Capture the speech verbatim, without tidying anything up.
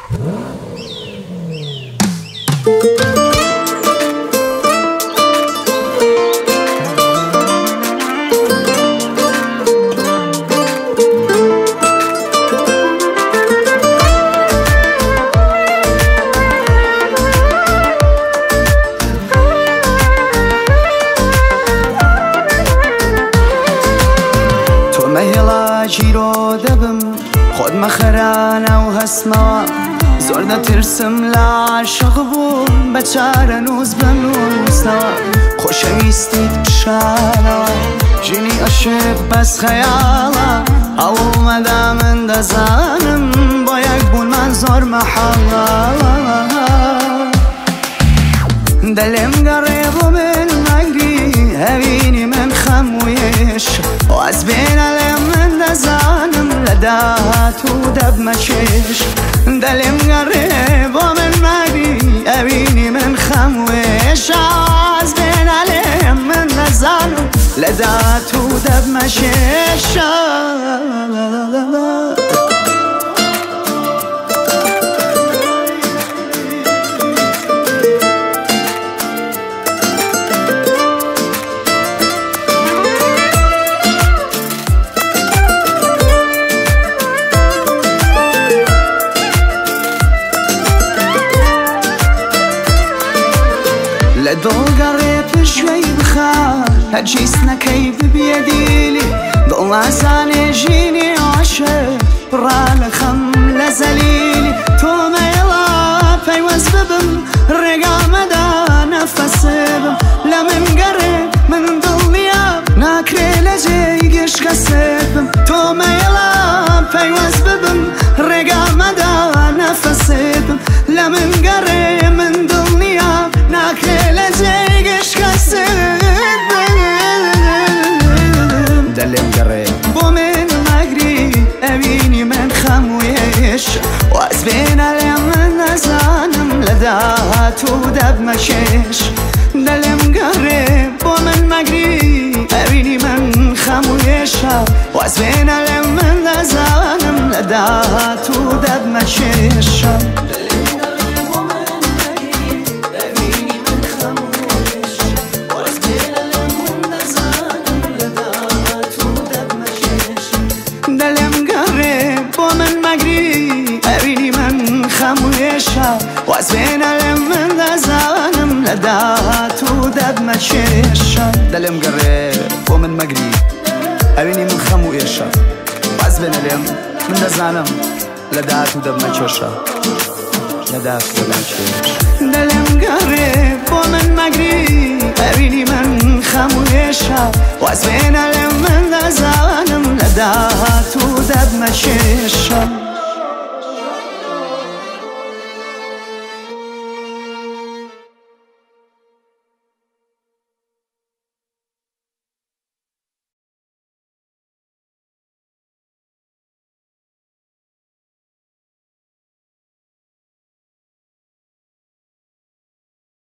جیرۆ دەبم خۆت مەخەرانە و هەسمەوە زۆر دەترسم لە عاشق بوون بە چارە نووس بنووسنەوە خۆشەویستیت پیشانەوە ژینی عەشق بەس خەیاڵە هەوڵمەدا من دەزانم بۆ یەک بوونمان زۆر مەحەڵە دەلێم گەڕێ بۆ من مەگری هەوینی من خەموویش واز بێنە لێ من دەزانم لە داهات و دەبمە چێش دەلێم گەڕێ بۆ من مەگری هەوینی من خەموویش واز بێنە لێ من دەزانم لە داهات و دەبمە چێش لە دڵگەڕێ پشوەی بخە هەرگیز نەکەی ببیە دیلی دڵ نازانێ ژینی عاشق بڕا لە خەم لە زەلیلی تۆ مەیڵە پەیوەست ببم ڕێگامەدا نەفەسبم لە من گەڕێ من دڵنیە ناکرێ لە جێی گشت کەسێبم تۆ مەیڵە پەیوەست ببم ڕێگامەدا نەفەسبم لە من گەڕێ من دڵنیە ناکرێ لە جێی گشت کەسێبم دەلێم گەڕێ بۆ من مەگری ئەوینی من خەموویش واز بێنە لێ من نەزانم لە داهات و دەبمە چێش دەلێم گەڕێ بۆ من مەگری ئەوینی من خەموویشە واز بێنە لێ من نەزانم لە داهات و دەبمە چێشە واز بێنە لێ من دەزانم لە داهات و دەبمە چێشە دەلێم گەڕێ بۆ من مەگری ئەوینی من خەم و ئێشە واز بێنە لێم من دەزانم لە داهات و دەبمە چێشە لە داهات و دەبمە چێش دەلێم گەڕێ بۆ من مەگری ئەوینی من خەم و ئێشە واز بێنە لێ من دەزانم لە داهات و دەبمە چێشە